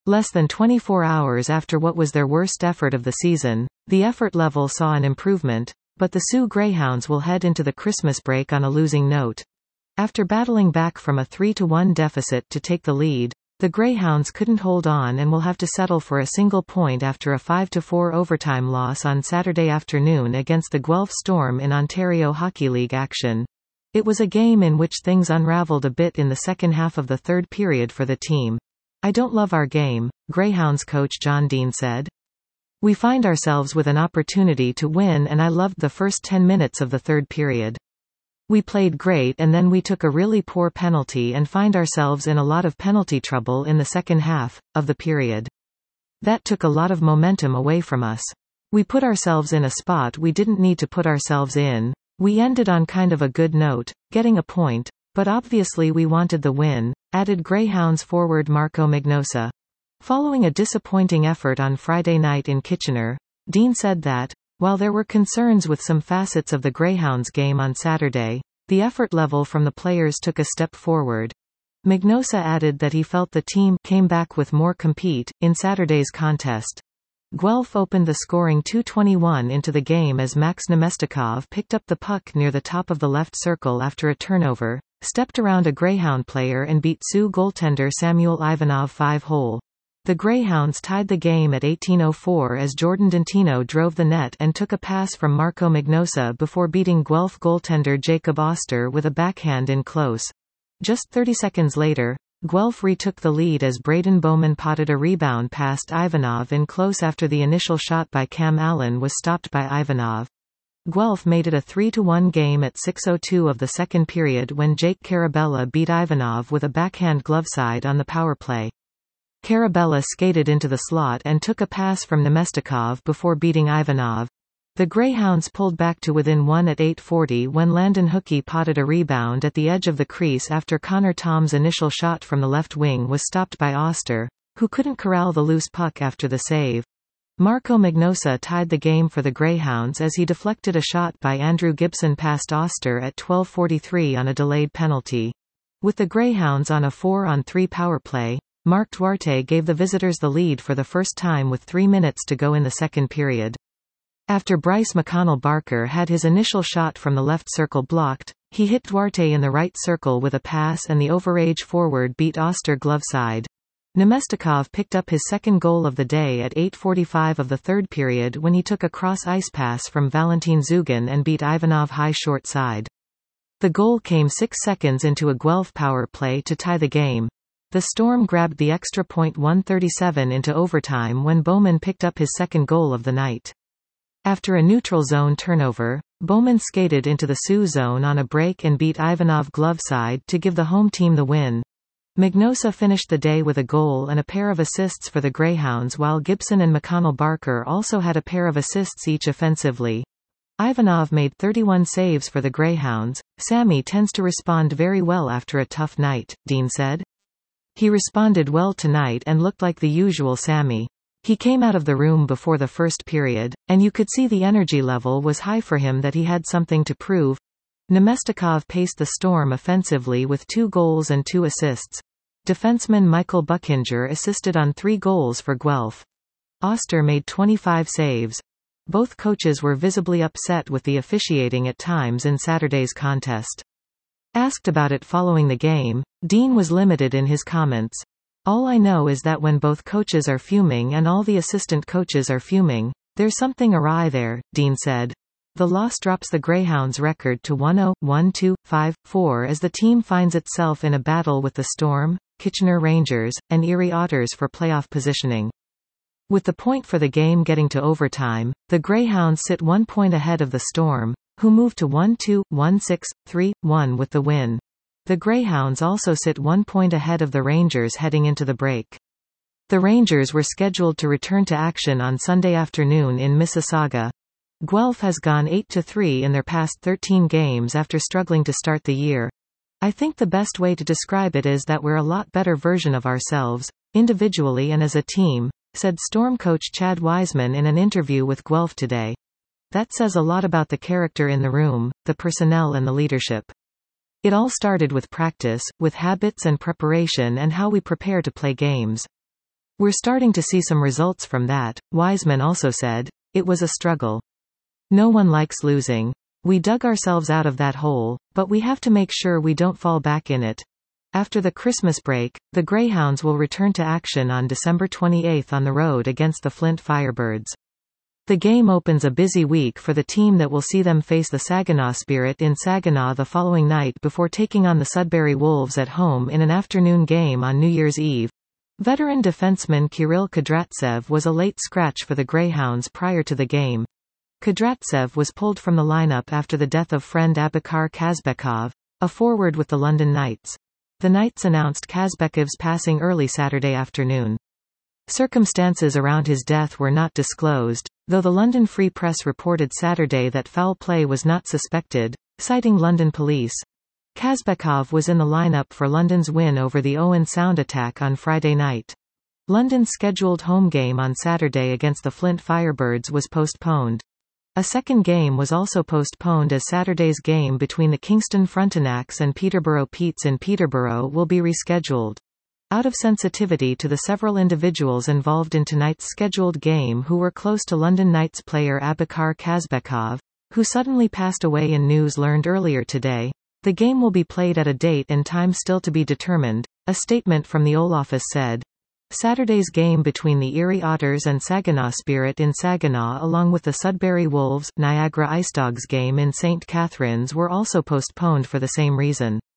Less than 24 hours after what was their worst effort of the season, the effort level saw an improvement, but the Sioux Greyhounds will head into the Christmas break on a losing note. After battling back from a 3-1 deficit to take the lead, the Greyhounds couldn't hold on and will have to settle for a single point after a 5-4 overtime loss on Saturday afternoon against the Guelph Storm in Ontario Hockey League action. It was a game in which things unraveled a bit in the second half of the third period for the team. "I don't love our game," Greyhounds coach John Dean said. "We find ourselves with an opportunity to win and I loved the first 10 minutes of the third period. We played great and then we took a really poor penalty and find ourselves in a lot of penalty trouble in the second half of the period. That took a lot of momentum away from us. We put ourselves in a spot we didn't need to put ourselves in. We ended on kind of a good note, getting a point, but obviously we wanted the win," added Greyhounds forward Marco Magnosa. Following a disappointing effort on Friday night in Kitchener, Dean said that, while there were concerns with some facets of the Greyhounds game on Saturday, the effort level from the players took a step forward. Magnosa added that he felt the team came back with more compete in Saturday's contest. Guelph opened the scoring 2:21 into the game as Max Nemestikov picked up the puck near the top of the left circle after a turnover, stepped around a Greyhound player and beat Sioux goaltender Samuel Ivanov 5-hole. The Greyhounds tied the game at 18:04 as Jordan Dantino drove the net and took a pass from Marco Magnosa before beating Guelph goaltender Jacob Oster with a backhand in close. Just 30 seconds later, Guelph retook the lead as Braden Bowman potted a rebound past Ivanov in close after the initial shot by Cam Allen was stopped by Ivanov. Guelph made it a 3-1 game at 6:02 of the second period when Jake Carabella beat Ivanov with a backhand gloveside on the power play. Carabella skated into the slot and took a pass from Nemestikov before beating Ivanov. The Greyhounds pulled back to within 1 at 8:40 when Landon Hookey potted a rebound at the edge of the crease after Connor Tom's initial shot from the left wing was stopped by Oster, who couldn't corral the loose puck after the save. Marco Magnosa tied the game for the Greyhounds as he deflected a shot by Andrew Gibson past Oster at 12:43 on a delayed penalty. With the Greyhounds on a 4-on-3 power play, Mark Duarte gave the visitors the lead for the first time with 3 minutes to go in the second period. After Bryce McConnell-Barker had his initial shot from the left circle blocked, he hit Duarte in the right circle with a pass and the overage forward beat Oster gloveside. Nemestikov picked up his second goal of the day at 8:45 of the third period when he took a cross-ice pass from Valentin Zugin and beat Ivanov high short side. The goal came 6 seconds into a Guelph power play to tie the game. The Storm grabbed the extra point 1:37 into overtime when Bowman picked up his second goal of the night. After a neutral zone turnover, Bowman skated into the Sioux zone on a break and beat Ivanov gloveside to give the home team the win. Magnosa finished the day with a goal and a pair of assists for the Greyhounds while Gibson and McConnell-Barker also had a pair of assists each offensively. Ivanov made 31 saves for the Greyhounds. "Sammy tends to respond very well after a tough night," Dean said. "He responded well tonight and looked like the usual Sammy. He came out of the room before the first period, and you could see the energy level was high for him that he had something to prove." Nemestikov paced the Storm offensively with 2 goals and 2 assists. Defenseman Michael Buchinger assisted on 3 goals for Guelph. Oster made 25 saves. Both coaches were visibly upset with the officiating at times in Saturday's contest. Asked about it following the game, Dean was limited in his comments. "All I know is that when both coaches are fuming and all the assistant coaches are fuming, there's something awry there," Dean said. The loss drops the Greyhounds' record to 1-0-1-2-5-4 as the team finds itself in a battle with the Storm, Kitchener Rangers, and Erie Otters for playoff positioning. With the point for the game getting to overtime, the Greyhounds sit 1 point ahead of the Storm, who moved to 1-2-1-6-3-1 with the win. The Greyhounds also sit 1 point ahead of the Rangers heading into the break. The Rangers were scheduled to return to action on Sunday afternoon in Mississauga. Guelph has gone 8-3 in their past 13 games after struggling to start the year. "I think the best way to describe it is that we're a lot better version of ourselves, individually and as a team," said Storm coach Chad Wiseman in an interview with Guelph Today. "That says a lot about the character in the room, the personnel and the leadership. It all started with practice, with habits and preparation and how we prepare to play games. We're starting to see some results from that, Wiseman also said. It was a struggle. No one likes losing. We dug ourselves out of that hole, but we have to make sure we don't fall back in it. After the Christmas break, the Greyhounds will return to action on December 28 on the road against the Flint Firebirds. The game opens a busy week for the team that will see them face the Saginaw Spirit in Saginaw the following night before taking on the Sudbury Wolves at home in an afternoon game on New Year's Eve. Veteran defenseman Kirill Kudratsev was a late scratch for the Greyhounds prior to the game. Kudratsev was pulled from the lineup after the death of friend Abakar Kazbekov, a forward with the London Knights. The Knights announced Kazbekov's passing early Saturday afternoon. Circumstances around his death were not disclosed, though the London Free Press reported Saturday that foul play was not suspected, citing London police. Kazbekov was in the lineup for London's win over the Owen Sound attack on Friday night. London's scheduled home game on Saturday against the Flint Firebirds was postponed. A second game was also postponed as Saturday's game between the Kingston Frontenacs and Peterborough Petes in Peterborough will be rescheduled. Out of sensitivity to the several individuals involved in tonight's scheduled game who were close to London Knights player Abakar Kazbekov, who suddenly passed away in news learned earlier today, the game will be played at a date and time still to be determined, a statement from the OL office said. Saturday's game between the Erie Otters and Saginaw Spirit in Saginaw along with the Sudbury Wolves, Niagara Ice Dogs game in St. Catharines were also postponed for the same reason.